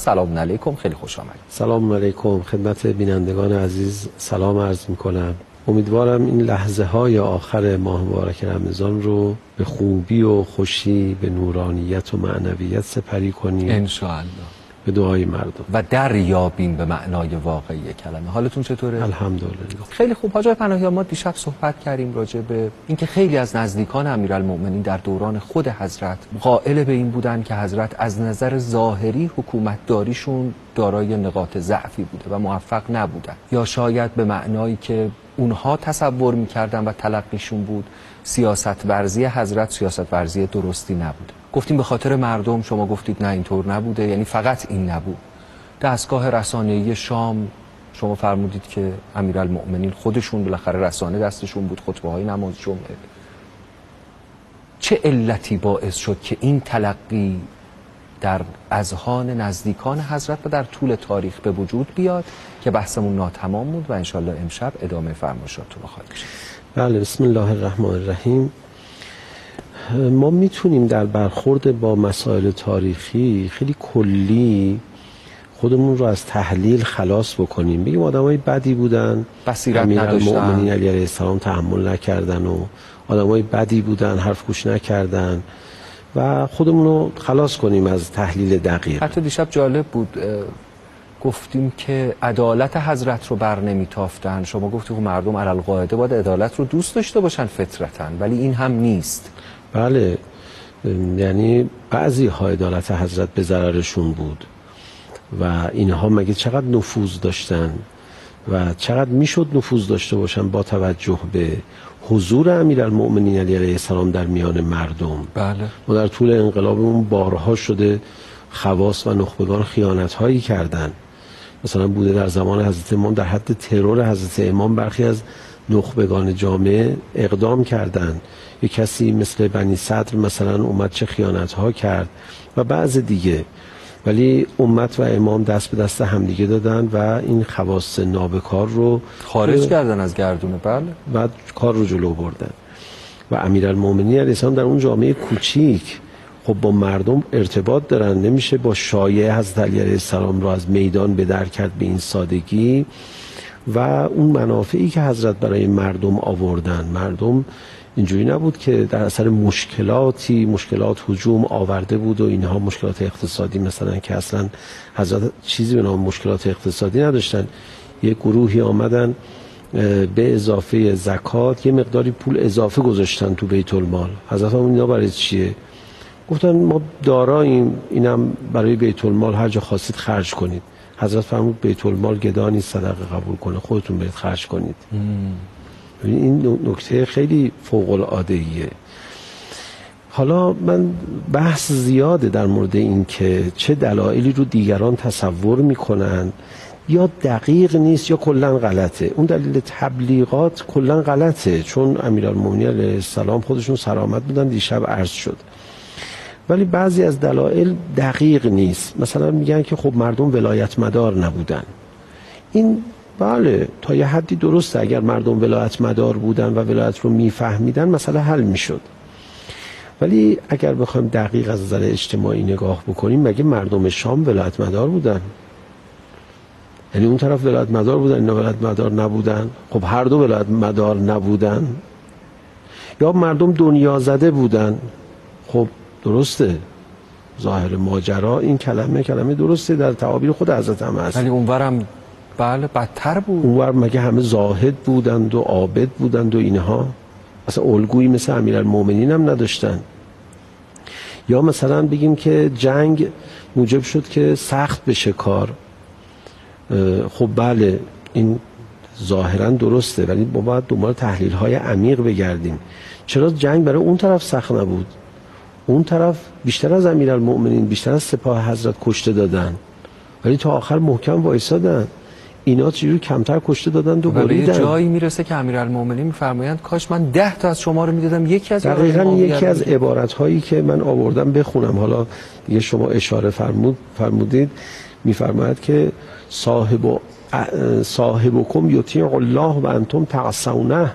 سلام علیکم، خیلی خوش آمدید. سلام علیکم خدمت بینندگان عزیز سلام عرض میکنم. امیدوارم این لحظه های آخر ماه مبارک رمضان رو به خوبی و خوشی، به نورانیت و معنویت سپری کنیم ان شاء الله، به دعای مردم و دریابیم به معنای واقعی کلمه. حالتون چطوره؟ الحمدلله. خیلی خوب. حاج آقای پناهیان، ما دیشب صحبت کردیم راجع به اینکه خیلی از نزدیکان امیرالمؤمنین در دوران خود حضرت قائل به این بودن که حضرت از نظر ظاهری حکومتداریشون دارای نقاط ضعفی بوده و موفق نبودن، یا شاید به معنایی که اونها تصور میکردن و تلقیشون بود سیاست ورزی حضرت سیاست ورزی درستی نبوده. گفتیم به خاطر مردم، شما گفتید نه اینطور نبوده، یعنی فقط این نبود. دستگاه رسانه‌ای شام، شما فرمودید که امیرالمؤمنین خودشون بالاخره رسانه دستشون بود، خطبه‌های نماز جمعه. چه علتی باعث شد که این تلقی در اذهان نزدیکان حضرت و در طول تاریخ به وجود بیاد که بحثمون ناتمام بود و انشالله امشب ادامه فرمایشاتون رو خواهیم شنید. بله، بسم الله الرحمن الرحیم. ما میتونیم در برخورد با مسائل تاریخی خیلی کلی خودمون رو از تحلیل خلاص بکنیم، بگیم آدمای بدی بودن، بصیرت نداشتن، امیرالمؤمنین علیه السلام تحمل نکردن و آدمای بدی بودن، حرف گوش نکردن و خودمون رو خلاص کنیم از تحلیل دقیق. حتی دیشب جالب بود، گفتیم که عدالت حضرت رو بر نمیتافتن. شما گفتید مردم علالقاعده باید عدالت رو دوست داشته باشن فطرتاً، ولی این هم نیست. بله، یعنی بعضی ها عدالت حضرت به ضررشون بود و اینها مگه چقدر نفوذ داشتن و چقدر میشد نفوذ داشته باشن با توجه به حضور امیرالمؤمنین علیه السلام در میان مردم. بله. ما در طول انقلابمون بارها شده خواص و نخبگان خیانت هایی کردن. مثلا بوده در زمان حضرت امام در حد ترور حضرت امام برخی از نخبگان جامعه اقدام کردند. یک کسی مثل بنی صدر مثلا اومد چه خیانت ها کرد و بعض دیگه، ولی امت و امام دست به دست همدیگه دادن و این خواص نابکار رو خارج کردن از گردونه. بله. و کار رو جلو بردن و امیرالمؤمنین علیه السلام در اون جامعه کوچیک خب با مردم ارتباط دارن، نمیشه با شایعه حضرت علی علیه السلام رو از میدان به در کرد به این سادگی. و اون منافعی که حضرت برای مردم آوردن، مردم اینجوری نبود که در اثر مشکلات هجوم آورده بود و اینها مشکلات اقتصادی مثلا، که اصلا حضرت چیزی به نام مشکلات اقتصادی نداشتن. یک گروهی آمدن به اضافه زکات یه مقداری پول اضافه گذاشتن تو بیت المال. حضرت هم اینا برای چیه؟ گفتن ما داراییم، اینم برای بیت المال هر جا خواستید خرج کنید. حضرت فرمود بیت المال گدا نیست صدقه قبول کنه، خودتون برید خرج کنید. این نکته خیلی فوق العاده ایه. حالا من بحث زیاده در مورد این که چه دلایلی رو دیگران تصور میکنن، یا دقیق نیست یا کلا غلطه. اون دلیل تبلیغات کلا غلطه، چون امیرالمؤمنین علیه السلام خودشون سرآمد بودن، دیشب عرض شد. ولی بعضی از دلایل دقیق نیست. مثلا میگن که خب مردم ولایت مدار نبودن. این بله تا یه حدی درسته، اگر مردم ولایت مدار بودن و ولایت رو میفهمیدن مسئله حل میشد. ولی اگر بخوایم دقیق از نظر اجتماعی نگاه بکنیم، مگه مردم شام ولایت مدار بودن؟ یعنی اون طرف ولایت مدار بودن، اینا ولایت مدار نبودن؟ خب هر دو ولایت مدار نبودن. یا مردم دنیا زده بودن؟ خب درسته، ظاهر ماجرا این کلمه درسته در تعابیر خود حضرت هم هست. ولی اونورم بله بدتر بود. اونور مگه همه زاهد بودند و عابد بودند و اینها؟ اصلا الگویی مثل امیرالمؤمنین هم نداشتن. یا مثلا بگیم که جنگ موجب شد که سخت بشه کار. خب بله این ظاهرا درسته، ولی ما باید دنبال تحلیل های عمیق بگردیم. چرا جنگ برای اون طرف سخت نبود؟ اون طرف بیشتر از امیرالمؤمنین، بیشتر از سپاه حضرت کشته دادن، ولی تا آخر محکم وایسادن. اینا چجوری کمتر کشته دادن و بریدن؟ یه جایی میرسه که امیرالمؤمنین میفرمایند کاش من 10 تا از شما رو میدادم. یکی از دقیقاً یکی از عبارت هایی که من آوردم بخونم، حالا دیگه شما اشاره فرمودید، میفرماید که صاحبکم یطیع الله و انتم تعصونه.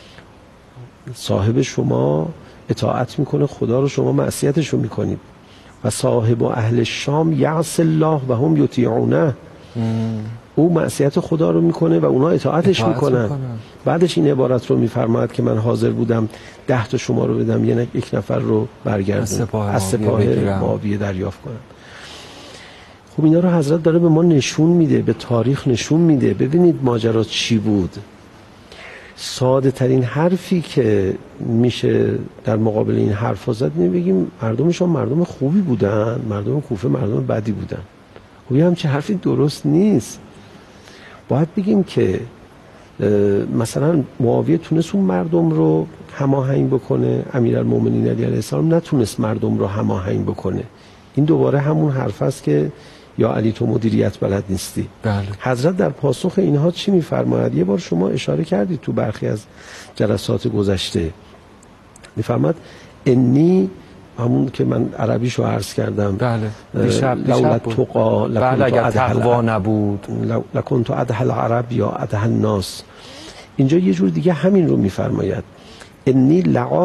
صاحب شما اطاعت میکنه خدا رو، شما معصیتش رو میکنید. و صاحب اهل شام یعص الله و هم یطیعونه. او معصیت خدا رو میکنه و اونا اطاعتش میکنن. بعدش این عبارت رو میفرماید که من حاضر بودم 10 تا شما رو بدم یک نفر رو برگردونم، از سپاه معاویه دریافت کنم. خب اینا رو حضرت داره به ما نشون میده، به تاریخ نشون میده. ببینید ماجرا چی بود. ساده ترین حرفی که میشه در مقابل این حرفا زد اینه بگیم مردمشون مردم خوبی بودن، مردم کوفه مردم بدی بودن. خب یه همچین حرفی درست نیست. باید بگیم که مثلا معاویه تونست اون مردم رو هماهنگ بکنه، امیرالمومنین علی علیه السلام نتونست مردم رو هماهنگ بکنه. این دوباره همون حرف است که یا علی تو مدیریت بلد نیستی. بله. حضرت در پاسخ اینها چی میفرماید؟ یه بار شما اشاره کردید تو برخی از جلسات گذشته. میفرماید انی، همون که من عربیشو عرض کردم. بله. لولا تقا بله اگر تقوا نبود لکنت ادح العرب یا ادح الناس. اینجا یه جور دیگه همین رو میفرماید. انی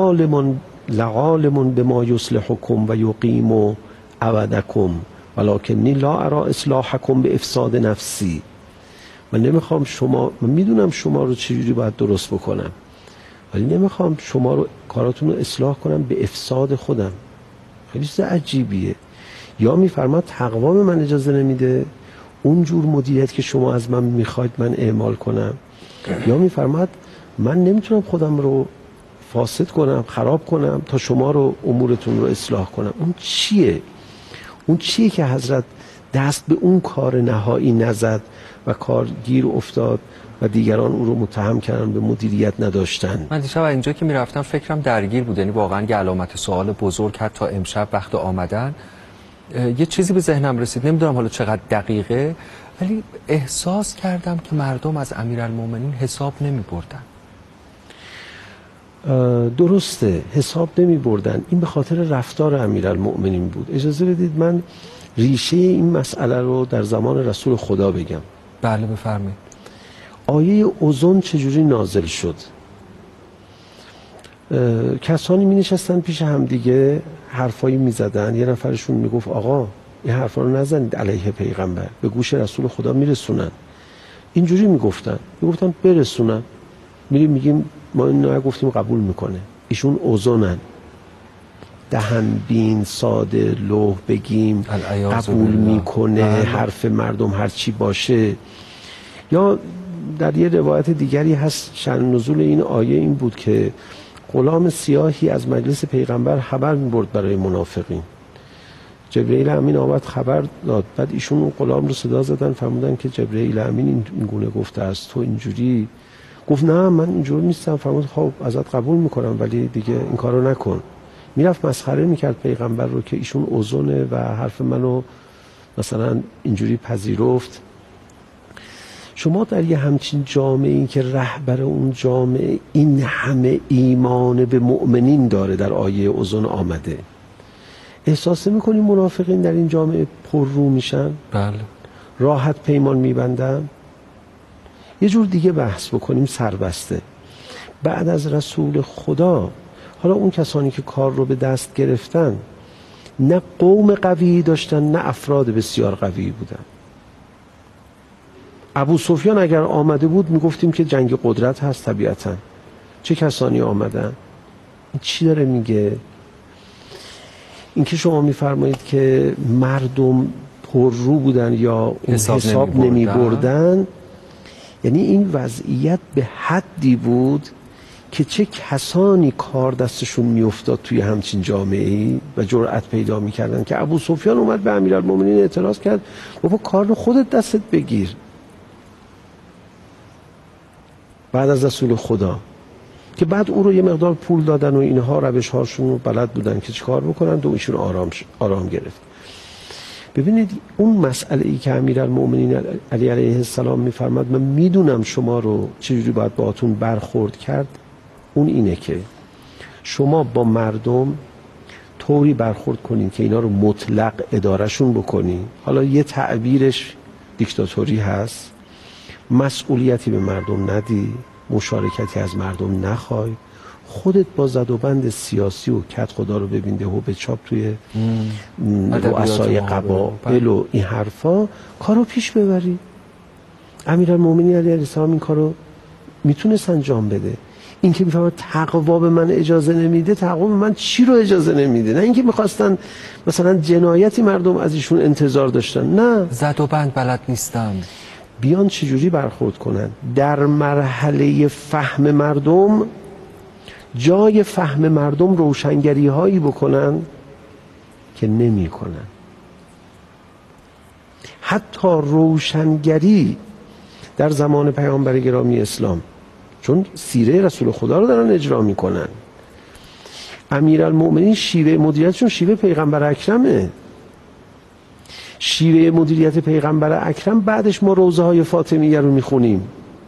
لعالم بما یصلحکم و یقیم عودکم ولکنی لا ارا اصلاحکم به افساد نفسی. من نمیخوام من میدونم شما رو چجوری باید درست بکنم، ولی نمیخوام شما رو کاراتون رو اصلاح کنم به افساد خودم. خیلی چیز عجیبیه. یا میفرماد تقوا به من اجازه نمیده اون جور مدیریت که شما از من میخواید من اعمال کنم، یا میفرماد من نمیتونم خودم رو فاسد کنم، خراب کنم تا شما رو امورتون رو اصلاح کنم. اون چیه؟ اون چیه که حضرت دست به اون کار نهایی نزد و کار گیر افتاد و دیگران او رو متهم کردن به مدیریت نداشتن؟ من دیشب اینجا که میرفتم فکرم درگیر بود. یعنی واقعا یه علامت سوال بزرگ حتی تا امشب وقت آمدن یه چیزی به ذهنم رسید، نمیدونم حالا چقدر دقیقه، ولی احساس کردم که مردم از امیرالمومنین حساب نمی بردن. درسته، حساب نمی بردن. این به خاطر رفتار امیرالمومنین بود. اجازه بدید من ریشه این مسئله رو در زمان رسول خدا بگم. بله بفرمایید. آیه اوزون چجوری نازل شد؟ کسانی می نشستن پیش همدیگه حرفایی می زدن. یه نفرشون می گفت آقا این حرفا رو نزنید علیه پیغمبر، به گوش رسول خدا می رسونن. اینجوری می گفتن برسونن. میگیم ما این نگفتیم قبول میکنه. ایشون اوزونن، دهن بین ساده لوح بگیم قبول میکنه حرف مردم هر چی باشه. یا در یه روایت دیگری هست شأن نزول این آیه این بود که غلام سیاهی از مجلس پیغمبر خبر میبرد برای منافقین. جبرئیل امین آمد خبر داد. بعد ایشون اون غلام رو صدا زدن، فرمودن که جبرئیل امین این گونه گفته است، تو اینجوری. گفت نه من اینجور نیستم. فرمود خب ازت قبول میکنم ولی دیگه این کارو نکن. میرفت مسخره میکرد پیغمبر رو که ایشون اوزونه و حرف منو مثلا اینجوری پذیرفت. شما در یه همچین جامعه‌ای که رهبر اون جامعه این همه ایمان به مؤمنین داره، در آیه اوزون آمده، احساس میکنی منافقین در این جامعه پر رو میشن؟ بله. راحت پیمان میبندن؟ یه جور دیگه بحث بکنیم سربسته. بعد از رسول خدا حالا اون کسانی که کار رو به دست گرفتن نه قوم قوی داشتن نه افراد بسیار قوی بودن. ابو سفیان اگر آمده بود میگفتیم که جنگ قدرت هست طبیعتا. چه کسانی آمدن؟ این چی داره میگه؟ این که شما میفرمایید که مردم پر رو بودن یا حساب نمی بردن، یعنی این وضعیت به حدی بود که چه کسانی کار دستشون میافتاد توی همچین جامعه‌ای و جرأت پیدا میکردن که ابو سفیان اومد به امیرالمومنین اعتراض کرد بابا کار رو خودت دستت بگیر. بعد از رسول خدا که بعد او رو یه مقدار پول دادن و اینها روش هاشون رو بلد بودن که چیکار بکنن و ایشون آرام گرفت. ببینید اون مسئله ای که امیرالمومنین علی علیه السلام میفرماد من میدونم شما رو چجوری باید باهاتون برخورد کرد، اون اینه که شما با مردم طوری برخورد کنین که اینا رو مطلق ادارهشون بکنین. حالا یه تعبیرش دیکتاتوری هست، مسئولیتی به مردم ندی، مشارکتی از مردم نخوای، خودت با زد و بند سیاسی و کت خدا رو ببینده و به چاپ توی رؤسای قبایل و این حرفا کارو پیش ببری. امیرالمومنین علیه السلام این کارو میتونست انجام بده. این که میفهمه تقوا به من اجازه نمیده، تقوا به من چی رو اجازه نمیده؟ نه اینکه میخواستن مثلا جنایتی مردم از ایشون انتظار داشتن، نه، زد و بند بلد نیستم. بیان چجوری برخورد کنن در مرحله فهم مردم، جای فهم مردم روشنگری هایی بکنن که نمی کنن. حتی روشنگری در زمان پیامبر گرامی اسلام، چون سیره رسول خدا رو دارن اجرا میکنن. امیرالمومنین شیوه مدیریتشون شیوه پیغمبر اکرمه. شیوه مدیریت پیغمبر اکرم بعدش ما روضه های فاطمیه رو میخونیم.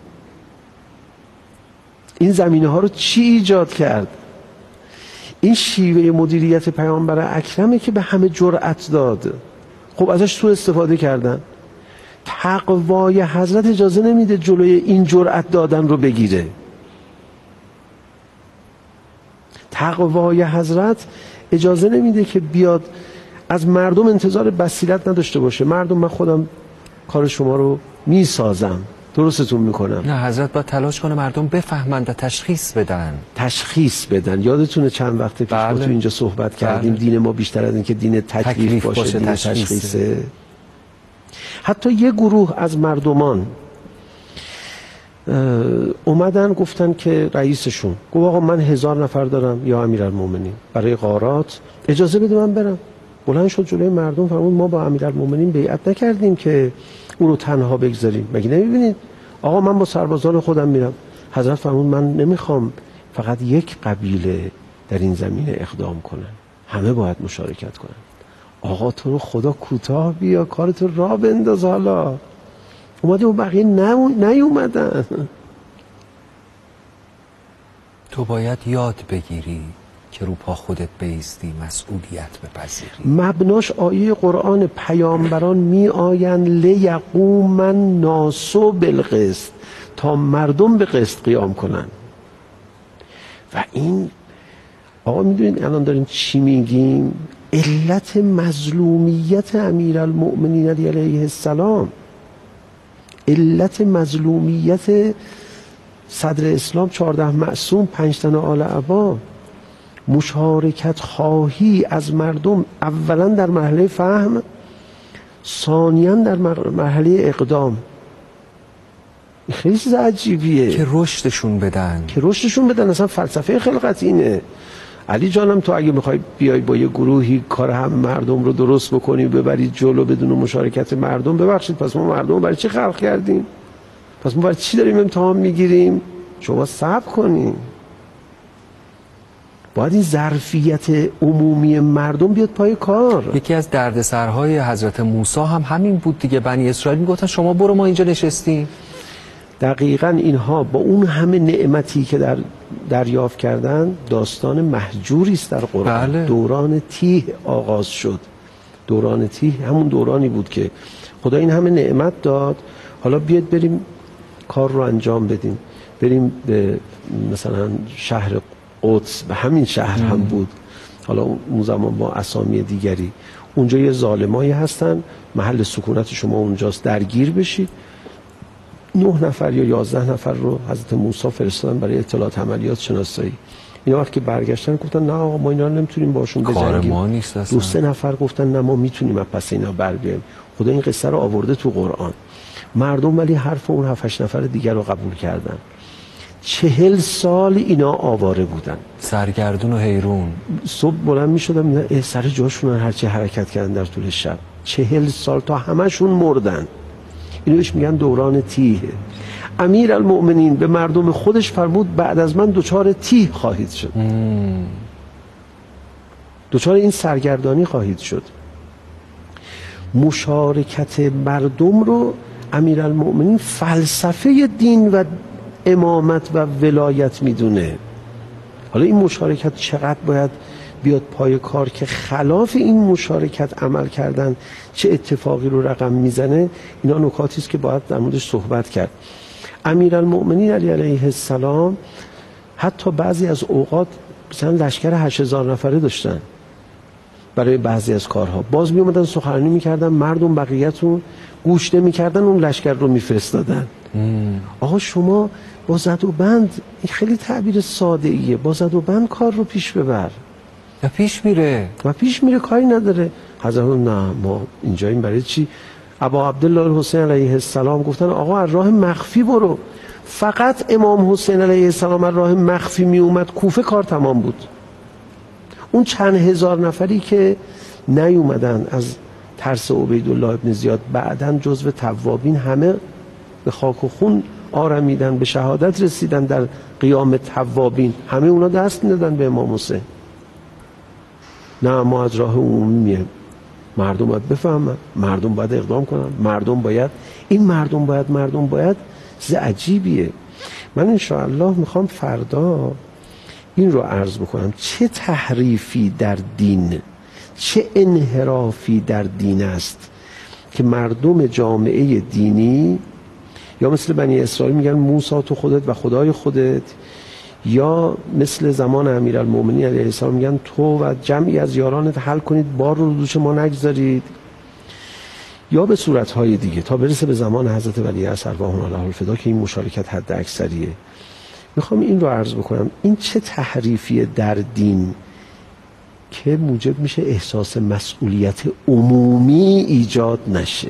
این زمینه ها رو چی ایجاد کرد؟ این شیوه مدیریت پیامبر اکرمه که به همه جرأت داد. خب ازش سوء استفاده کردن. تقوای حضرت اجازه نمیده جلوی این جرأت دادن رو بگیره. تقوای حضرت اجازه نمیده که بیاد از مردم انتظار بصیرت نداشته باشه. مردم من خودم کار شما رو میسازم، درستتون میکنم. نه، حضرت باید تلاش کنه مردم بفهمند و تشخیص بدن. یادتونه چند وقت پیش ما تو اینجا صحبت کردیم دین ما بیشتر از این که دین تکلیف باشه، دین تشخیصه. حتی یه گروه از مردمان اومدن گفتن که رئیسشون گفت آقا من 1000 نفر دارم یا امیرالمومنین برای غارات، اجازه بده من برم. بلند شد جلوی مردم فرمود ما با امیرالمومنین بیعت نکردیم که او رو تنها بگذاریم، مگه نمیبینید؟ آقا من با سربازان خودم میرم. حضرت فرمود من نمیخوام فقط یک قبیله در این زمینه اقدام کنن، همه باید مشارکت کنن. آقا تو رو خدا کوتاه بیا، کارتو راه بنداز. حالا اومده و بقیه نیومدن. تو باید یاد بگیری که رو پا خودت بیستی، مسئولیت بپذیری. مبناش آیه قرآن پیامبران می آیند لیقوم الناس بالقسط، تا مردم به قسط قیام کنن. و این آقا میدونید الان داریم چی میگیم؟ علت مظلومیت امیرالمؤمنین علیه السلام، علت مظلومیت صدر اسلام 14 معصوم 5 تن آل عبا، مشارکت خواهی از مردم اولا در مرحله فهم، ثانیاً در مرحله اقدام. این خیلی چیز عجیبیه که رشدشون بدن. اصلا فلسفه خلقت اینه. علی جانم تو اگه میخوای بیای با یه گروهی کار هم مردم رو درست بکنی ببرید جلو بدون مشارکت مردم، ببخشید پس ما مردم برای چی خلق کردیم؟ پس ما برای چی داریم امتحان میگیریم؟ شما صبر کنین. باید این ظرفیت عمومی مردم بیاد پای کار. یکی از دردسرهای حضرت موسی هم همین بود دیگه. بنی اسرائیل میگفتن شما برو ما اینجا نشستیم. دقیقاً اینها با اون همه نعمتی که دریافت کردن، داستان مهجوری است در قرآن. بله. دوران تیه آغاز شد. دوران تیه همون دورانی بود که خدا این همه نعمت داد، حالا بیاد بریم کار رو انجام بدیم. بریم به مثلا شهر قدس، به همین شهر هم بود، حالا اون زمان با اسامی دیگری. اونجا یه ظالمایی هستن، محل سکونت شما اونجاست، درگیر بشید. 9 نفر یا 11 نفر رو حضرت موسی فرستادن برای اطلاعات عملیات شناسایی. اینا وقتی برگشتن گفتن نه آقا ما اینا رو نمیتونیم باشون بجنگیم. کار ما نیست اصلا. 2-3 نفر گفتن نه ما میتونیم از پس اینا بر بیایم. خدا این قصه رو آورده تو قرآن. مردم ولی حرف اون 7-8 نفر دیگر رو قبول کردن. 40 سال اینا آواره بودن، سرگردون و حیرون. صبح بلند میشدم اینا سر جاشون هرچی حرکت کردن در طول شب. 40 سال تا همشون مردن. اینو بهش میگن دوران تیه. امیرالمؤمنین به مردم خودش فرمود بعد از من دچار تیه خواهید شد. دچار این سرگردانی خواهید شد. مشارکت مردم رو امیرالمؤمنین فلسفه دین و امامت و ولایت میدونه. حالا این مشارکت چقدر باید بیاد پای کار که خلاف این مشارکت عمل کردن چه اتفاقی رو رقم میزنه، اینا نکاتی است که باید در موردش صحبت کرد. امیرالمؤمنین علیه السلام حتی بعضی از اوقات مثلا لشکر 8000 نفره داشتن برای بعضی از کارها. باز می اومدن سخنرانی میکردن، مردم بقیه‌تون گوش نمی‌کردن، اون لشکر رو میفرستادن. آقا شما با زد و بند، این خیلی تعبیر ساده ایه، با زد و بند کار رو پیش ببر و پیش میره کاری نداره. حضرت نه ما اینجاییم برای چی؟ ابا عبدالله الحسین علیه السلام گفتن آقا از راه مخفی برو. فقط امام حسین علیه السلام از راه مخفی می اومد کوفه کار تمام بود. اون چند هزار نفری که نیومدن از ترس عبیدالله ابن زیاد بعدن جزو توابین همه به خاک و خون آرمیدن، به شهادت رسیدن در قیام توابین، همه اونا دست میدادن به امام حسین. نه ما از راه عمومی میه، مردم باید بفهمن، مردم باید اقدام کنن، مردم باید چیز عجیبیه. من انشاءالله میخوام فردا این رو عرض بکنم، چه تحریفی در دین، چه انحرافی در دین است که مردم جامعه دینی یا مثل بنی اسرائیل میگن موسی تو خودت و خدای خودت، یا مثل زمان امیرالمومنین علیه السلام میگن تو و جمعی از یارانت حل کنید بار رو دوش ما نگذارید، یا به صورتهای دیگه تا برسه به زمان حضرت ولی عصر ارواحنا الله الفدا که این مشارکت حد اکثریه. میخوام این رو عرض بکنم، این چه تحریفیه در دین که موجب میشه احساس مسئولیت عمومی ایجاد نشه.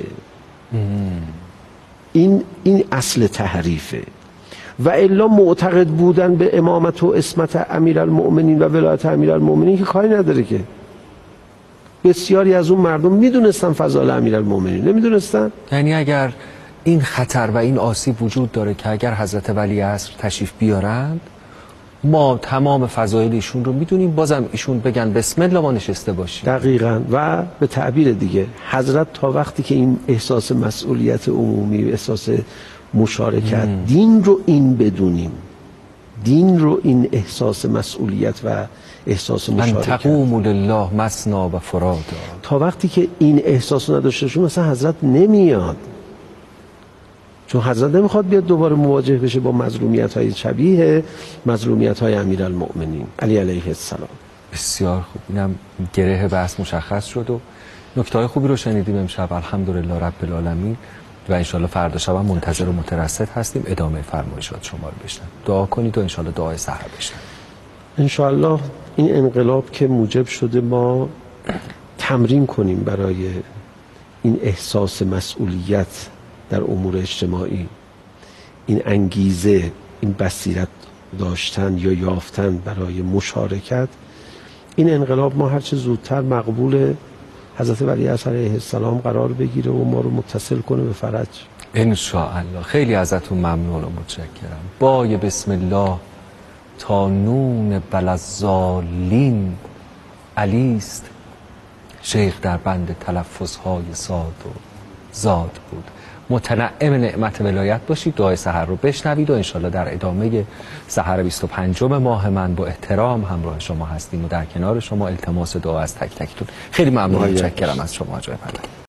این اصل تحریفه. و الا معتقد بودن به امامت و اسمت امیرالمؤمنین و ولایت امیرالمؤمنین که کاری نداره که. بسیاری از اون مردم میدونستن فضائل امیرالمؤمنین، نمیدونستن؟ یعنی اگر این خطر و این آسیب وجود داره که اگر حضرت ولی عصر تشریف بیارند ما تمام فضایل ایشون رو میدونیم، بازم ایشون بگن بسم الله ما نشسته باشیم. دقیقاً. و به تعبیر دیگه حضرت تا وقتی که این احساس مسئولیت عمومی، احساس مشارکت، دین رو این بدونیم، دین رو این احساس مسئولیت و احساس مشارکت، من تقوم لله مثنا و فرادا، تا وقتی که این احساس رو نداشته باشیم مثلا حضرت نمیاد. چون حضرت نمیخواد بیاد دوباره مواجه بشه با مظلومیت‌های شبیه مظلومیت‌های امیرالمؤمنین علی علیه السلام. بسیار خوب، اینم گره بحث مشخص شد و نکته‌های خوبی رو شنیدیم امشب الحمدلله رب العالمین. و انشالله فردا شب هم منتظر و مترصد هستیم ادامه فرمایشات شما رو بشنویم. دعا کنید و انشالله دعای سحر بشنویم. انشالله این انقلاب که موجب شده ما تمرین کنیم برای این احساس مسئولیت در امور اجتماعی، این انگیزه، این بصیرت داشتن یا یافتن برای مشارکت. این انقلاب ما هرچه زودتر مقبول حضرت ولی عصر علیه السلام قرار بگیره و ما رو متصل کنه به فرج انشاءالله. خیلی ازتون ممنون و متشکرم. بای بسم الله تا نون بلزالین علیست، شیخ در بند تلفظهای ساد و زاد بود. متنعم نعمت ولایت باشید. دعای سحر رو بشنوید و انشالله در ادامه سحر 25 ماه من با احترام همراه شما هستیم و در کنار شما التماس دعا از تک تکتون. خیلی ممنون و متشکرم از شما جای پدر.